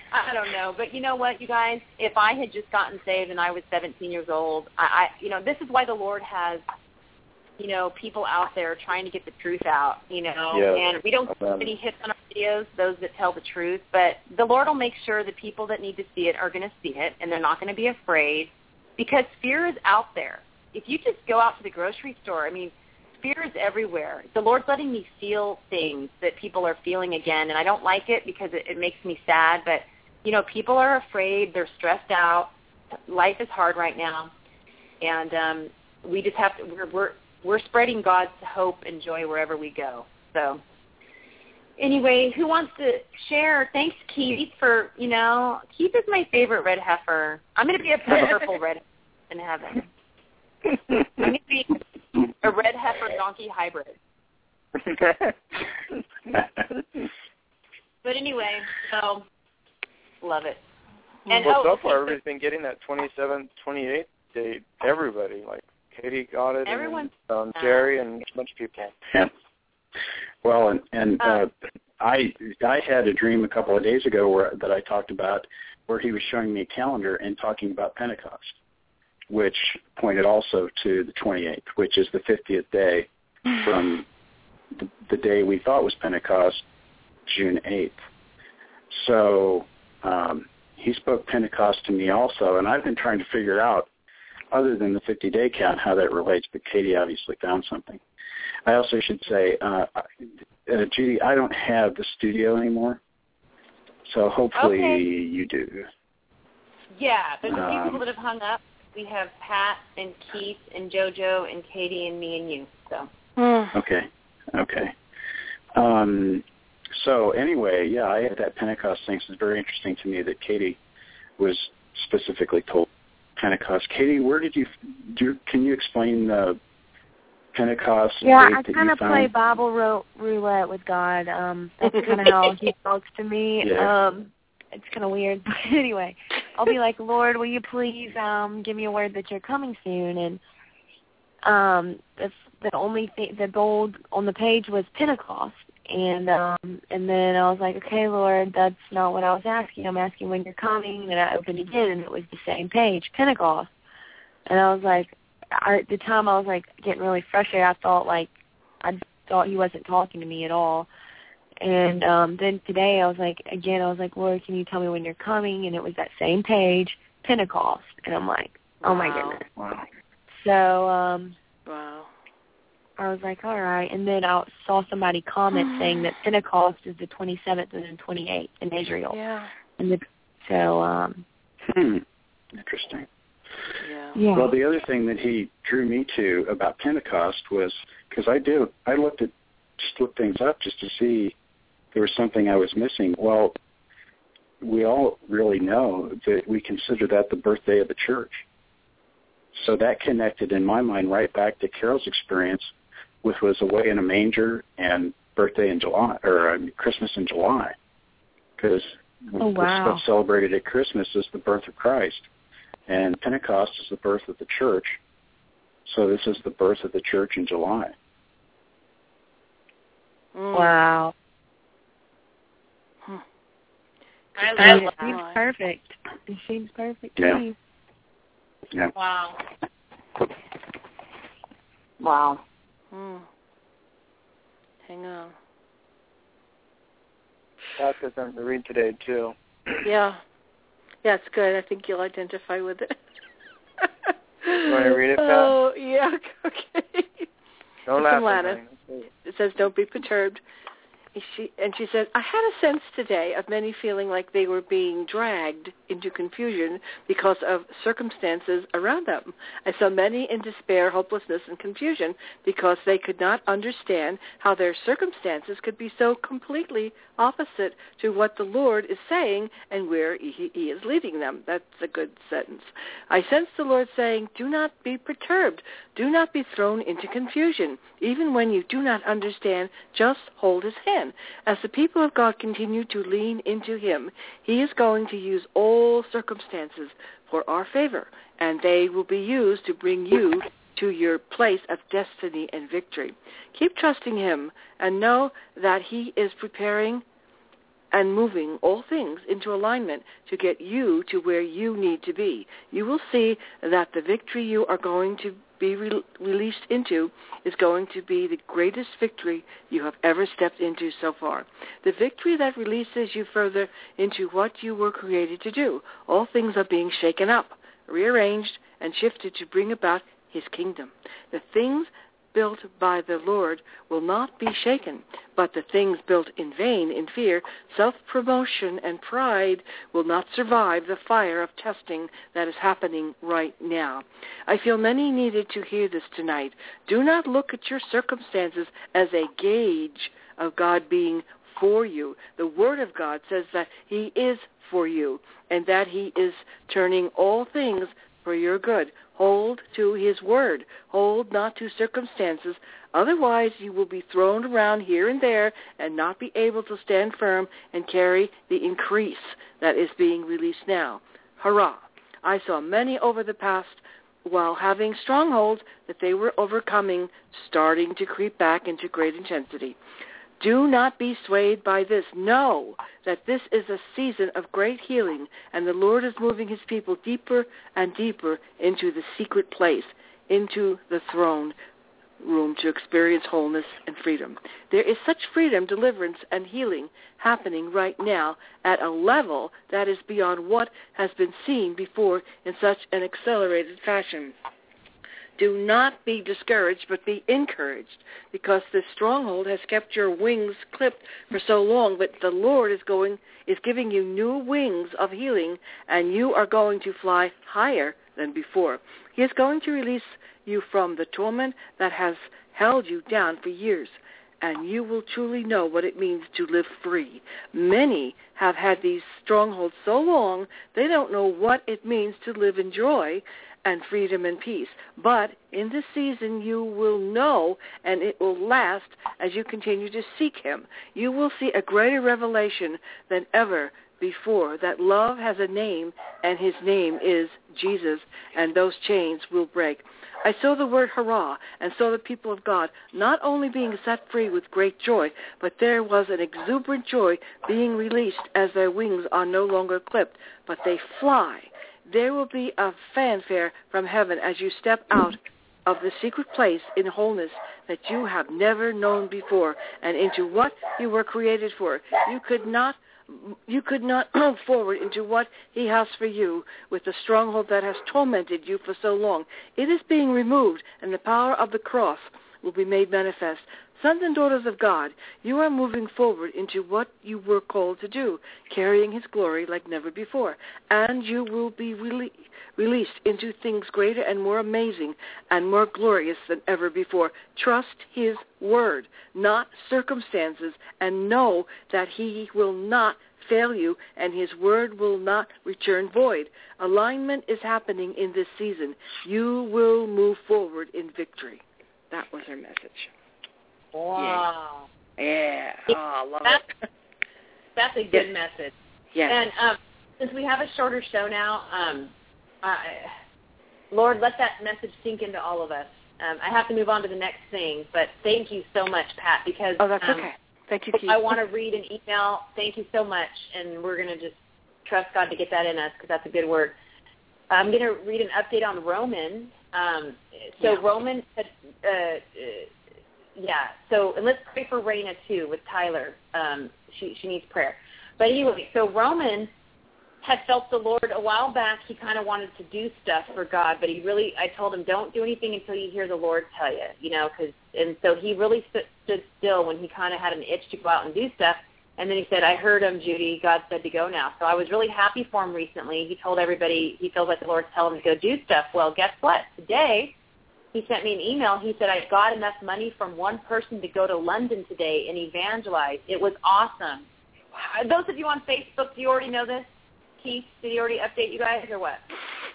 I don't know, but you know what, you guys? If I had just gotten saved and I was seventeen years old, I, I you know, this is why the Lord has, you know, people out there trying to get the truth out, you know, yes. and we don't get any hits on our videos, those that tell the truth, but the Lord will make sure the people that need to see it are going to see it, and they're not going to be afraid, because fear is out there. If you just go out to the grocery store, I mean, fear is everywhere. The Lord's letting me feel things that people are feeling again, and I don't like it because it, it makes me sad, but you know, people are afraid. They're stressed out. Life is hard right now, and um, we just have to. We're, we're we're spreading God's hope and joy wherever we go. So, anyway, who wants to share? Thanks, Keith, for you know, Keith is my favorite red heifer. I'm going to be a purple red in heaven. I'm going to be a red heifer donkey hybrid. But anyway, so. Love it. And well, oh, so far we've been getting that twenty-seven, twenty-eight date. Everybody, like Katie got it, everyone, and um, Jerry, and a bunch of people. Yeah. Well, and and uh, I I had a dream a couple of days ago where that I talked about, where he was showing me a calendar and talking about Pentecost, which pointed also to the twenty-eighth, which is the fiftieth day from the, the day we thought was Pentecost, June eighth. So. Um, he spoke Pentecost to me also, and I've been trying to figure out, other than the fifty-day count, how that relates, but Katie obviously found something. I also should say, uh, uh, Judy, I don't have the studio anymore, so hopefully okay. you do. Yeah, there's a few um, people that have hung up. We have Pat and Keith and JoJo and Katie and me and you. So. Okay, okay. Um, So anyway, yeah, I had that Pentecost thing. So it's very interesting to me that Katie was specifically told Pentecost. Katie, where did you, do, can you explain the Pentecost yeah, date I that kind you of found? play Bible ro- roulette with God. Um, that's kind of how he talks to me. Yeah. Um, it's kind of weird, but anyway, I'll be like, Lord, will you please um, give me a word that you're coming soon? And um, the, the only thing, the bold on the page was Pentecost. And um, and then I was like, okay, Lord, that's not what I was asking. I'm asking when you're coming. And I opened again, and it was the same page, Pentecost. And I was like, I, at the time I was like getting really frustrated. I thought like I thought he wasn't talking to me at all. And um, then today I was like, again, I was like, Lord, can you tell me when you're coming? And it was that same page, Pentecost. And I'm like, oh wow. my goodness. Wow. So um, wow. I was like, all right. And then I saw somebody comment saying that Pentecost is the twenty-seventh and the twenty-eighth in Israel. Yeah. And the, so, um, Hmm. Interesting. Yeah. yeah. Well, the other thing that he drew me to about Pentecost was, because I do, I looked at, just looked things up just to see if there was something I was missing. Well, we all really know that we consider that the birthday of the church. So that connected in my mind right back to Carol's experience, which was away in a manger and birthday in July, or I mean, Christmas in July, because oh, wow. the stuff celebrated at Christmas is the birth of Christ, and Pentecost is the birth of the church. So this is the birth of the church in July. Mm. Wow. Hmm. I love It that. seems perfect. It seems perfect to Yeah. me. Yeah. Wow. Wow. Hmm. Hang on. That's got something to read today, too. Yeah. Yeah, it's good. I think you'll identify with it. You want to read it, Pat? Oh, yeah. Okay. Don't It's laugh from Lana. at It says, don't be perturbed. She, and she said, I had a sense today of many feeling like they were being dragged into confusion because of circumstances around them. I saw many in despair, hopelessness, and confusion because they could not understand how their circumstances could be so completely opposite to what the Lord is saying and where he, he is leading them. That's a good sentence. I sensed the Lord saying, do not be perturbed. Do not be thrown into confusion. Even when you do not understand, just hold his hand. As the people of God continue to lean into him, he is going to use all circumstances for our favor, and they will be used to bring you to your place of destiny and victory. Keep trusting him and know that he is preparing and moving all things into alignment to get you to where you need to be. You will see that the victory you are going to be re- released into is going to be the greatest victory you have ever stepped into so far. The victory that releases you further into what you were created to do. All things are being shaken up, rearranged, and shifted to bring about his kingdom. The things built by the Lord will not be shaken, but the things built in vain, in fear, self-promotion, and pride will not survive the fire of testing that is happening right now. I feel many needed to hear this tonight. Do not look at your circumstances as a gauge of God being for you. The Word of God says that he is for you and that he is turning all things for your good. Hold to his word. Hold not to circumstances. Otherwise, you will be thrown around here and there and not be able to stand firm and carry the increase that is being released now. Hurrah! I saw many over the past while having strongholds that they were overcoming, starting to creep back into great intensity. Do not be swayed by this. Know that this is a season of great healing, and the Lord is moving his people deeper and deeper into the secret place, into the throne room to experience wholeness and freedom. There is such freedom, deliverance, and healing happening right now at a level that is beyond what has been seen before in such an accelerated fashion. Do not be discouraged, but be encouraged, because this stronghold has kept your wings clipped for so long, but the Lord is going is giving you new wings of healing, and you are going to fly higher than before. He is going to release you from the torment that has held you down for years, and you will truly know what it means to live free. Many have had these strongholds so long, they don't know what it means to live in joy and freedom and peace. But in this season, you will know, and it will last as you continue to seek him. You will see a greater revelation than ever before, that love has a name, and his name is Jesus, and those chains will break. I saw the word hurrah, and saw the people of God not only being set free with great joy, but there was an exuberant joy being released as their wings are no longer clipped, but they fly. There will be a fanfare from heaven as you step out of the secret place in wholeness that you have never known before, and into what you were created for. You could not You could not move forward into what he has for you with the stronghold that has tormented you for so long. It is being removed, and the power of the cross will be made manifest. Sons and daughters of God, you are moving forward into what you were called to do, carrying his glory like never before. And you will be rele- released into things greater and more amazing and more glorious than ever before. Trust his word, not circumstances, and know that he will not fail you, and his word will not return void. Alignment is happening in this season. You will move forward in victory. That was her message. Wow. Yeah. yeah. Oh, I love that's, it. That's a good yes. message. Yes. And um, since we have a shorter show now, um, I, Lord, let that message sink into all of us. Um, I have to move on to the next thing, but thank you so much, Pat, because oh, that's um, okay. Thank you, Keith. I want to read an email. Thank you so much, and we're going to just trust God to get that in us because that's a good word. I'm going to read an update on Roman. Um, so yeah. Roman, uh, uh, yeah. So and let's pray for Raina too with Tyler. Um, she she needs prayer. But anyway, so Roman had felt the Lord a while back. He kind of wanted to do stuff for God, but he really, I told him, don't do anything until you hear the Lord tell you, you know, because, and so he really stood, stood still when he kind of had an itch to go out and do stuff. And then he said, I heard him, Judy. God said to go now. So I was really happy for him recently. He told everybody he feels like the Lord's telling him to go do stuff. Well, guess what? Today, he sent me an email. He said, I got enough money from one person to go to London today and evangelize. It was awesome. Those of you on Facebook, do you already know this? Keith, did he already update you guys or what?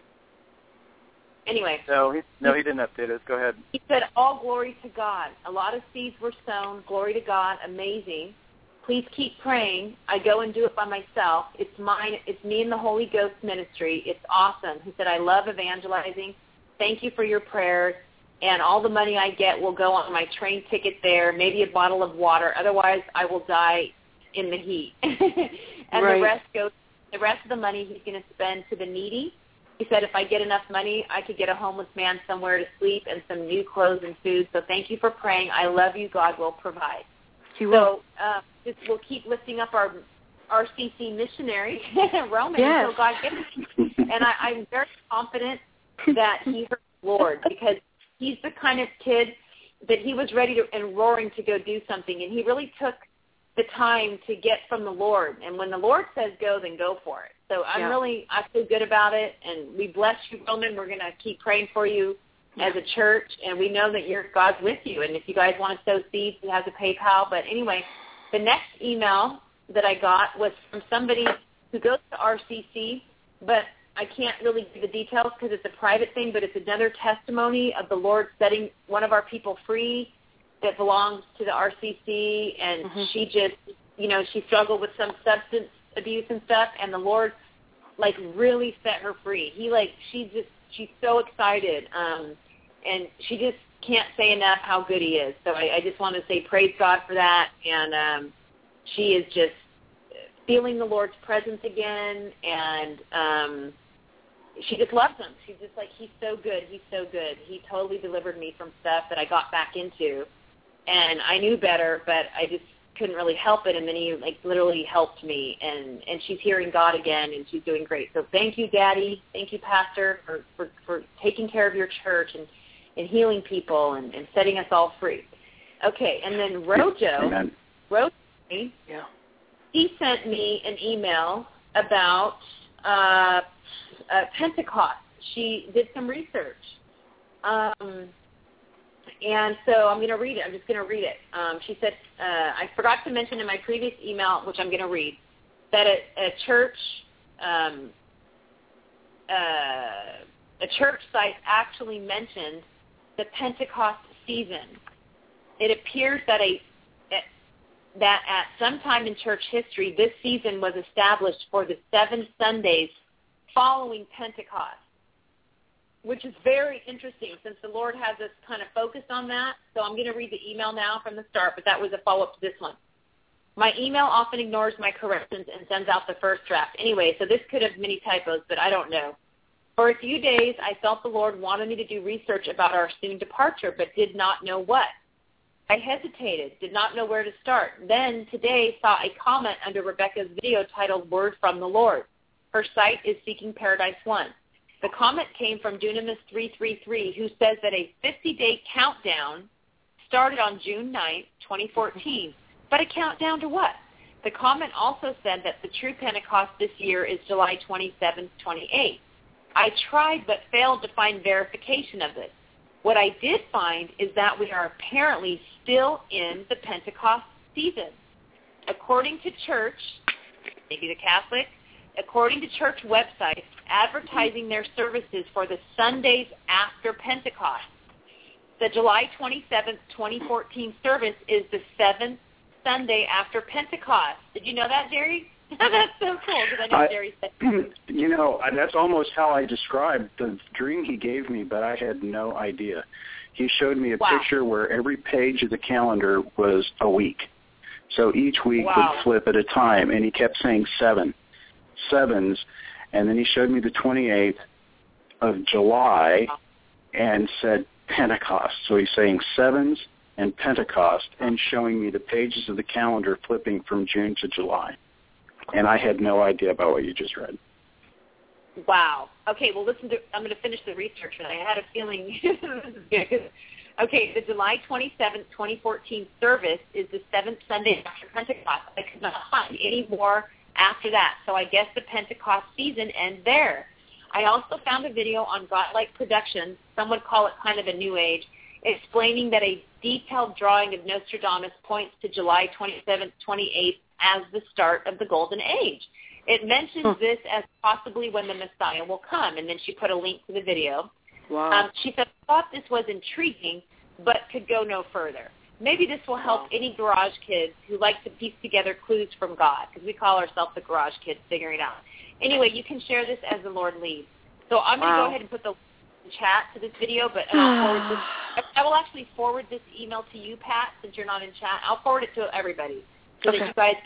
Anyway. No, he, no, he didn't update us. Go ahead. He said, all glory to God. A lot of seeds were sown. Glory to God. Amazing. Please keep praying. I go and do it by myself. It's mine. It's me and the Holy Ghost ministry. It's awesome. He said, I love evangelizing. Thank you for your prayers. And all the money I get will go on my train ticket there, maybe a bottle of water. Otherwise, I will die in the heat. and right. the rest goes, the rest of the money he's going to spend to the needy. He said, if I get enough money, I could get a homeless man somewhere to sleep and some new clothes and food. So thank you for praying. I love you. God will provide. He will. So uh, just, we'll keep lifting up our R C C missionary, Roman, yes. until God gives him. And I, I'm very confident that he heard the Lord, because he's the kind of kid that he was ready to, and roaring to go do something. And he really took the time to get from the Lord. And when the Lord says go, then go for it. So I'm yeah. really, I feel good about it. And we bless you, Roman. We're going to keep praying for you yeah. as a church. And we know that your God's with you. And if you guys want to sow seeds, he has a PayPal. But anyway, the next email that I got was from somebody who goes to R C C, but I can't really give the details because it's a private thing, but it's another testimony of the Lord setting one of our people free that belongs to the R C C, and mm-hmm. she just, you know, she struggled with some substance abuse and stuff, and the Lord, like, really set her free. He, like, she just, she's so excited, um, and she just can't say enough how good he is. So I, I just want to say praise God for that, and um, she is just feeling the Lord's presence again, and um, she just loves him. She's just like, he's so good, he's so good. He totally delivered me from stuff that I got back into, and I knew better, but I just couldn't really help it, and then he, like, literally helped me, and, and she's hearing God again, and she's doing great. So thank you, Daddy. Thank you, Pastor, for, for, for taking care of your church and, and healing people and, and setting us all free. Okay, and then Rojo, Amen. Rojo, yeah. he sent me an email about uh, uh, Pentecost. She did some research. Um, and so I'm going to read it. I'm just going to read it. Um, she said, uh, I forgot to mention in my previous email, which I'm going to read, that a, a church um, uh, a church site actually mentioned the Pentecost season. It appears that a that at some time in church history, this season was established for the seven Sundays following Pentecost, which is very interesting since the Lord has us kind of focused on that. So I'm going to read the email now from the start, but that was a follow-up to this one. My email often ignores my corrections and sends out the first draft. Anyway, so this could have many typos, but I don't know. For a few days, I felt the Lord wanted me to do research about our soon departure, but did not know what. I hesitated, did not know where to start. Then today saw a comment under Rebecca's video titled Word from the Lord. Her site is Seeking Paradise One. The comment came from Dunamis three three three, who says that a fifty-day countdown started on June ninth, twenty fourteen. But a countdown to what? The comment also said that the true Pentecost this year is July twenty-seventh, twenty-eighth. I tried but failed to find verification of this. What I did find is that we are apparently still in the Pentecost season. According to church, maybe the Catholic, according to church websites advertising their services for the Sundays after Pentecost, the July twenty-seventh, twenty fourteen service is the seventh Sunday after Pentecost. Did you know that, Jerry? That's so cool, because I know I, Jerry said. You know, that's almost how I described the dream he gave me, but I had no idea. He showed me a wow. picture where every page of the calendar was a week. So each week wow. would flip at a time, and he kept saying seven, sevens, and then he showed me the twenty-eighth of July and said Pentecost. So he's saying sevens and Pentecost and showing me the pages of the calendar flipping from June to July. And I had no idea about what you just read. Wow. Okay, well, listen to, I'm going to finish the research, and I had a feeling this is good. Okay, the July twenty-seventh, twenty fourteen service is the seventh Sunday after Pentecost. I could not find any more after that, so I guess the Pentecost season ends there. I also found a video on Godlike Productions, some would call it kind of a new age, explaining that a detailed drawing of Nostradamus points to July twenty-seventh, twenty-eighth as the start of the Golden Age. It mentions huh. this as possibly when the Messiah will come, and then she put a link to the video. Wow. Um, she said, I thought this was intriguing, but could go no further. Maybe this will help wow. any garage kids who like to piece together clues from God, because we call ourselves the garage kids figuring it out. Anyway, you can share this as the Lord leads. So I'm going to wow. go ahead and put the chat to this video, but I'll forward this. I will actually forward this email to you, Pat, since you're not in chat. I'll forward it to everybody so okay. that you guys can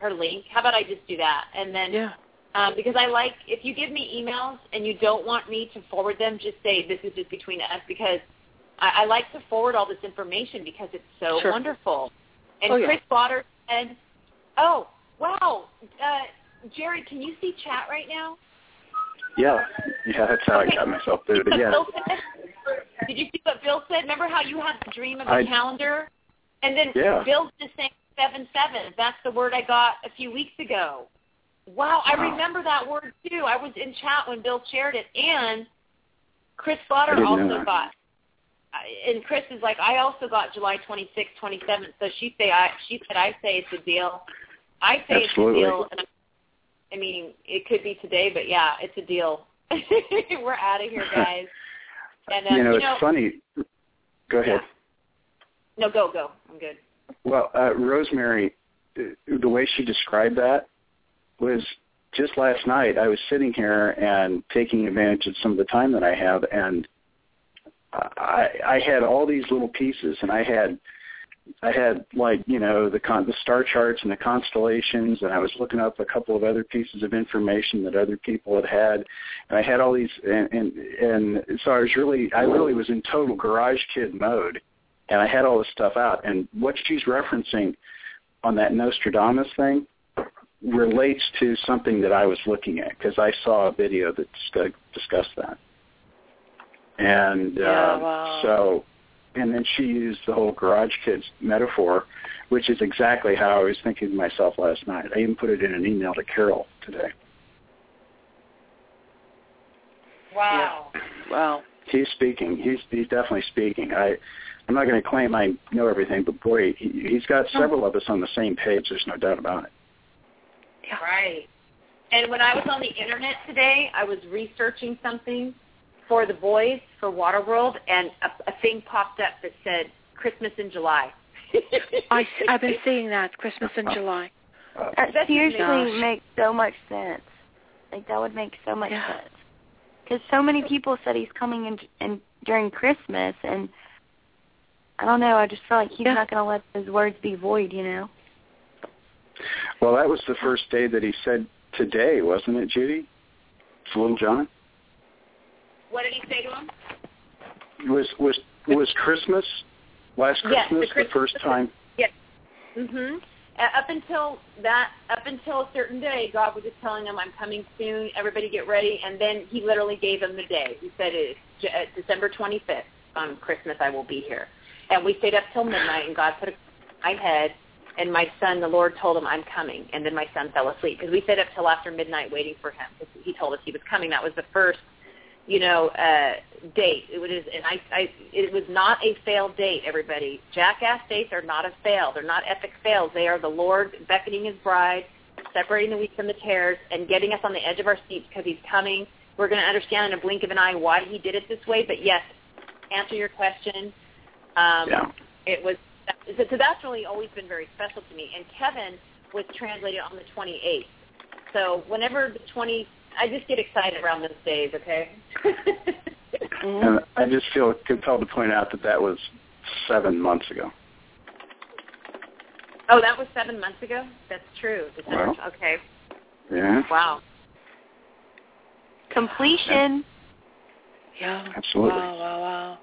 her link. How about I just do that? And then, yeah. um, because I like, if you give me emails and you don't want me to forward them, just say this is just between us, because I, I like to forward all this information because it's so sure. wonderful. And oh, yeah. Chris Slaughter said, oh, wow, uh, Jerry, can you see chat right now? Yeah, yeah, that's how okay. I got myself through it. Yeah. Did you see what Bill said? Remember how you had the dream of the I, calendar? And then yeah. Bill's just saying seven seven. That's the word I got a few weeks ago. Wow, I wow. remember that word too. I was in chat when Bill shared it. And Chris Slaughter also got, and Chris is like, I also got July twenty-sixth, twenty-seventh. So she say, I, she said, I say it's a deal. I say Absolutely. it's a deal. And I mean, it could be today, but yeah, it's a deal. We're out of here, guys. And, um, you know, you it's know, funny. Go ahead. Yeah. No, go, go. I'm good. Well, uh, Rosemary, the way she described that was just last night. I was sitting here and taking advantage of some of the time that I have, and I, I had all these little pieces, and I had, I had like you know the con- the star charts and the constellations, and I was looking up a couple of other pieces of information that other people had had, and I had all these, and and, and so I was really, I really was in total Garage Kid mode. And I had all this stuff out. And what she's referencing on that Nostradamus thing relates to something that I was looking at, because I saw a video that discuss, discussed that. And yeah, uh, wow. so, and then she used the whole Garage Kids metaphor, which is exactly how I was thinking to myself last night. I even put it in an email to Carol today. Wow. Yeah. Wow. He's speaking. He's he's definitely speaking. I, I'm not going to claim I know everything, but boy, he, he's got several of us on the same page. There's no doubt about it. Yeah. Right. And when I was on the internet today, I was researching something for the boys for Waterworld, and a, a thing popped up that said Christmas in July. I, I've been seeing that, Christmas in July. That That's seriously gosh. makes so much sense. Like, that would make so much Yeah. sense. Because so many people said he's coming in, in during Christmas, and I don't know, I just feel like he's Yeah. not going to let his words be void, you know? Well, that was the first day that he said today, wasn't it, Judy? To Little John? What did he say to him? Was was was Christmas last Yes, Christmas the, the, Christmas, first time? Yes. Mhm. Uh, up until that, up until a certain day, God was just telling him, "I'm coming soon. Everybody get ready." And then He literally gave him the day. He said, "It's uh, December twenty-fifth on Christmas. I will be here." And we stayed up till midnight, and God put a my head. And my son, the Lord told him, "I'm coming." And then my son fell asleep because we stayed up till after midnight waiting for him because He told us He was coming. That was the first, you know, uh, date. It was, and I, I, it was not a failed date. Everybody, jackass dates are not a fail. They're not epic fails. They are the Lord beckoning His bride, separating the wheat from the tares, and getting us on the edge of our seats because He's coming. We're going to understand in a blink of an eye why He did it this way. But yes, answer your question. Um, Yeah. It was. So that's really always been very special to me. And Kevin was translated on the twenty-eighth. So whenever the twenty, I just get excited around those days, okay? And I just feel compelled to point out that that was seven months ago. Oh, that was seven months ago? That's true. December, Well, okay. Yeah. Wow. Completion. Yeah. Absolutely. Wow, wow, wow.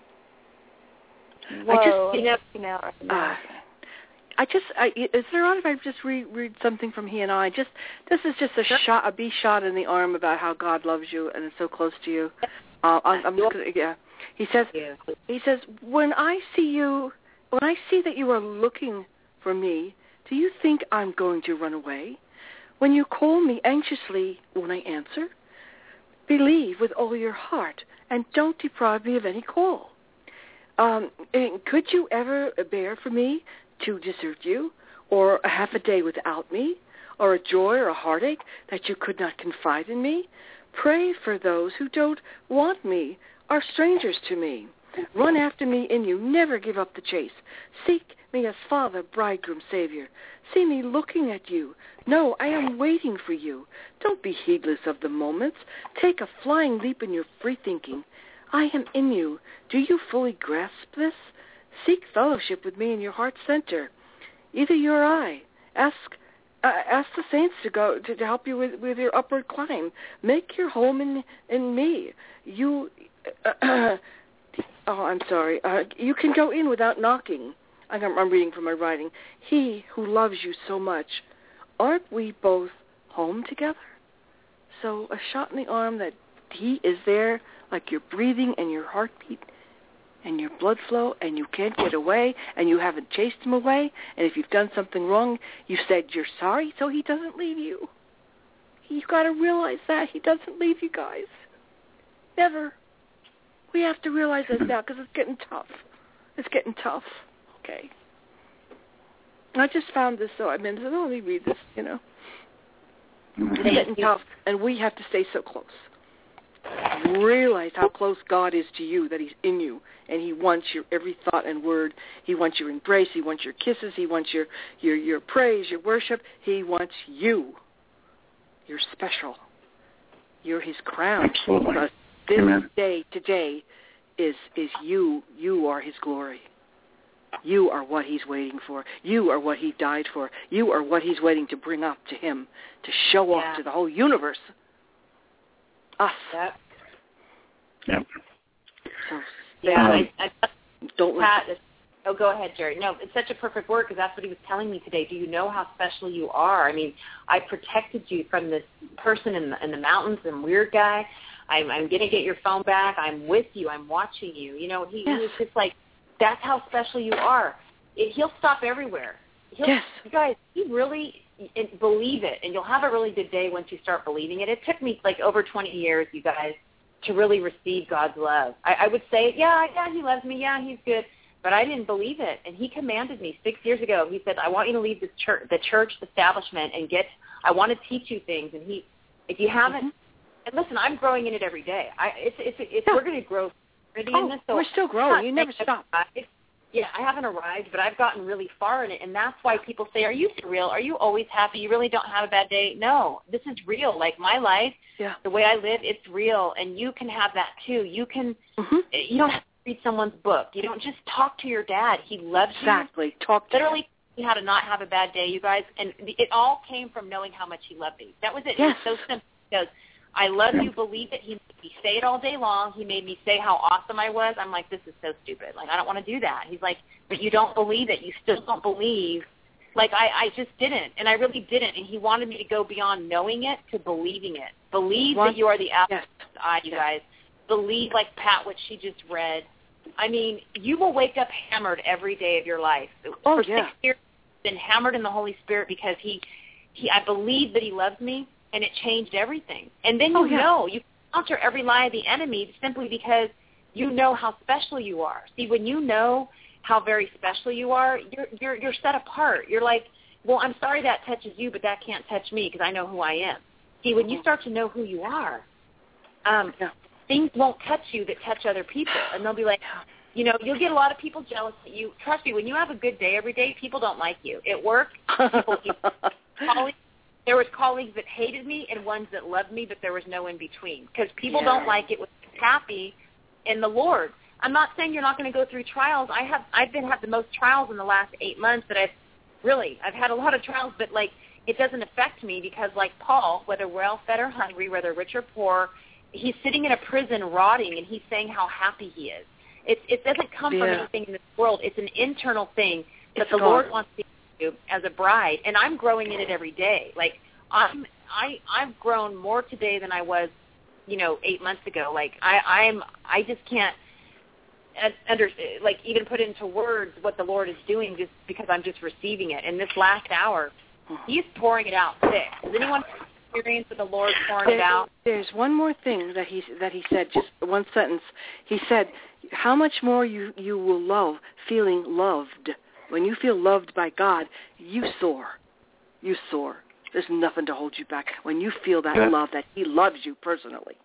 Whoa, I just, you know, you know, right now. uh, I just, I, is there on if I just read, read something from He and I? Just this is just a Sure. shot, a bee shot in the arm about how God loves you and is so close to you. Uh, I'm, I'm just gonna, yeah. He says, he says, when I see you, when I see that you are looking for me, do you think I'm going to run away? When you call me anxiously, won't I answer? Believe with all your heart and don't deprive me of any call. Um, could you ever bear for me to desert you, or a half a day without me, or a joy or a heartache that you could not confide in me? Pray for those who don't want me, are strangers to me. Run after me and you never give up the chase. Seek me as Father, Bridegroom, Savior. See me looking at you. No, I am waiting for you. Don't be heedless of the moments. Take a flying leap in your free thinking. I am in you. Do you fully grasp this? Seek fellowship with me in your heart center. Either you or I. Ask uh, ask the saints to go to, to help you with, with your upward climb. Make your home in in me. You, uh, oh, I'm sorry. Uh, you can go in without knocking. I'm, I'm reading from my writing. He who loves you so much, aren't we both home together? So a shot in the arm that he is there, like your breathing and your heartbeat and your blood flow, and you can't get away, and you haven't chased him away, and if you've done something wrong, you said you're sorry, so he doesn't leave you. You've got to realize that. He doesn't leave you guys. Never. We have to realize this now, because it's getting tough. It's getting tough. Okay. I just found this, so I mean, oh, let me read this, you know. It's getting tough, and we have to stay so close. Realize how close God is to you, that he's in you, and he wants your every thought and word. He wants your embrace. He wants your kisses. He wants your, your, your praise, your worship. He wants you. You're special. You're his crown. Absolutely. Because this Amen. day, today, is is you. You are his glory. You are what he's waiting for. You are what he died for. You are what he's waiting to bring up to him, to show Yeah. off to the whole universe. Us. Yep. Yep. So Yeah. Um, I, I, don't Pat, let oh, go ahead, Jerry. No, it's such a perfect word because that's what he was telling me today. Do you know how special you are? I mean, I protected you from this person in the, in the mountains, some weird guy. I'm, I'm going to get your phone back. I'm with you. I'm watching you. You know, he, Yes. he was just like, that's how special you are. It, he'll stop everywhere. He'll, Yes. You guys, he really and believe it, and you'll have a really good day once you start believing it. It took me like over twenty years, you guys, to really receive God's love. I, I would say, yeah, yeah, he loves me. Yeah, he's good. But I didn't believe it. And he commanded me six years ago. He said, I want you to leave this church, the church establishment and get, I want to teach you things. And he, if you haven't, Mm-hmm. and listen, I'm growing in it every day. I, it's, it's, it's, Yeah. we're going to grow really Oh, in this. So we're still growing. You never stop. It's, yeah, I haven't arrived, but I've gotten really far in it. And that's why people say, are you for real? Are you always happy? You really don't have a bad day? No, this is real. Like my life, Yeah. the way I live, it's real. And you can have that too. You can, Mm-hmm. you don't have to read someone's book. You don't just talk to your dad. He loves Exactly. you. Talk to Literally how to not have a bad day, you guys. And it all came from knowing how much he loved me. That was it. Yes. It was so simple because I love you, believe it. He made me say it all day long. He made me say how awesome I was. I'm like, this is so stupid. Like, I don't want to do that. He's like, but you don't believe it. You still don't believe. Like, I, I just didn't, and I really didn't. And he wanted me to go beyond knowing it to believing it. Believe What? that you are the apple Yes. of his eye, you Yes. guys. Believe, like Pat, what she just read. I mean, you will wake up hammered every day of your life. Oh, For yeah. six years, I've been hammered in the Holy Spirit because he, he, I believe that he loves me, and it changed everything. And then you Oh, yeah. know, you counter every lie of the enemy simply because you know how special you are. See, when you know how very special you are, you're you're you're set apart. You're like, well, I'm sorry that touches you, but that can't touch me because I know who I am. See, when you start to know who you are, um, Yeah. things won't touch you that touch other people, and they'll be like, you know, you'll get a lot of people jealous that you. Trust me, when you have a good day every day, people don't like you. At work, people, colleagues, there was colleagues that hated me and ones that loved me, but there was no in between because people Yeah. don't like it when you're happy in the Lord. I'm not saying you're not going to go through trials. I have I've been had the most trials in the last eight months that I've really I've had a lot of trials, but like it doesn't affect me because like Paul, whether well fed or hungry, whether rich or poor, he's sitting in a prison rotting and he's saying how happy he is. It it doesn't come from Yeah. anything in this world. It's an internal thing that It's the God. Lord wants to do as a bride, and I'm growing in it every day. Like I'm I I've grown more today than I was, you know, eight months ago. Like I I'm I just can't under like even put into words what the Lord is doing just because I'm just receiving it. In this last hour, He's pouring it out thick. Has anyone experienced with the Lord pouring There- it out? There's one more thing that he that he said, just one sentence. He said, how much more you, you will love feeling loved. When you feel loved by God, you soar. You soar. There's nothing to hold you back. When you feel that Yeah. love, that he loves you personally.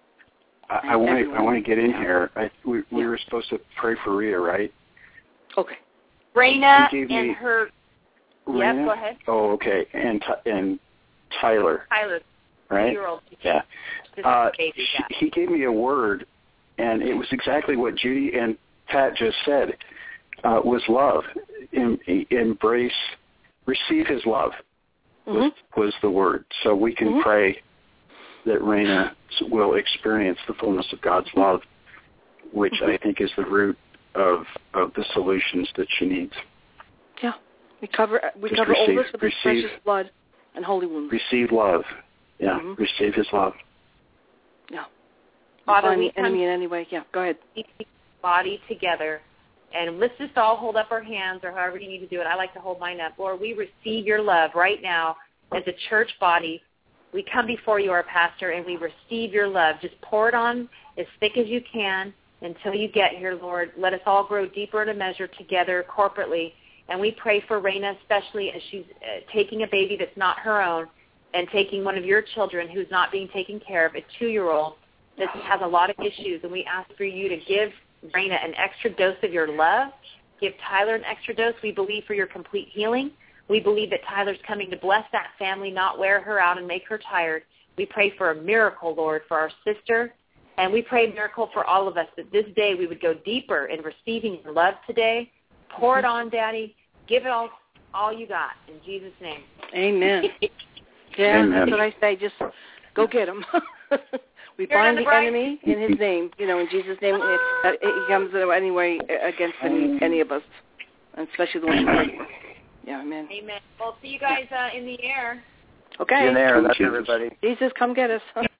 I want to. I Everyone. want to get in here. I, we we Yeah. were supposed to pray for Rhea, right? Okay. Raina He gave and me- her, Rhea? yeah, go ahead. Oh, okay. And Ty- and Tyler, Tyler, right? two-year-old. Yeah. This Uh, baby, he, yeah. he gave me a word, and it was exactly what Judy and Pat just said. Uh, was love. Em, embrace, receive his love. mm-hmm. was, was the Word. So we can mm-hmm. pray that Raina will experience the fullness of God's love, which mm-hmm. I think is the root of of the solutions that she needs. Yeah, we cover we Just cover receive, all this with His receive, precious blood and holy wounds. Receive love. Yeah, mm-hmm. receive His love. Yeah. Father, find we the enemy in any way. Yeah, go ahead. Body together, and let's just all hold up our hands, or however you need to do it. I like to hold mine up. Lord, we receive your love right now as a church body. We come before you, our pastor, and we receive your love. Just pour it on as thick as you can until you get here, Lord. Let us all grow deeper in a measure together corporately. And we pray for Raina, especially as she's uh, taking a baby that's not her own and taking one of your children who's not being taken care of, a two-year-old that has a lot of issues. And we ask for you to give Raina an extra dose of your love. Give Tyler an extra dose. We believe for your complete healing. We believe that Tyler's coming to bless that family, not wear her out and make her tired. We pray for a miracle, Lord, for our sister. And we pray a miracle for all of us, that this day we would go deeper in receiving your love today. Pour it on, Daddy. Give it all all you got. In Jesus' name. Amen. Yeah, Amen. That's what I say. Just go get him. We You're bind the the right. enemy in his name. You know, in Jesus' name, it, it comes anyway against any, any of us, and especially the ones who pray for. Yeah, amen. Amen. Well, see you guys uh, in the air. Okay. See you in the air. That's everybody. Jesus, come get us.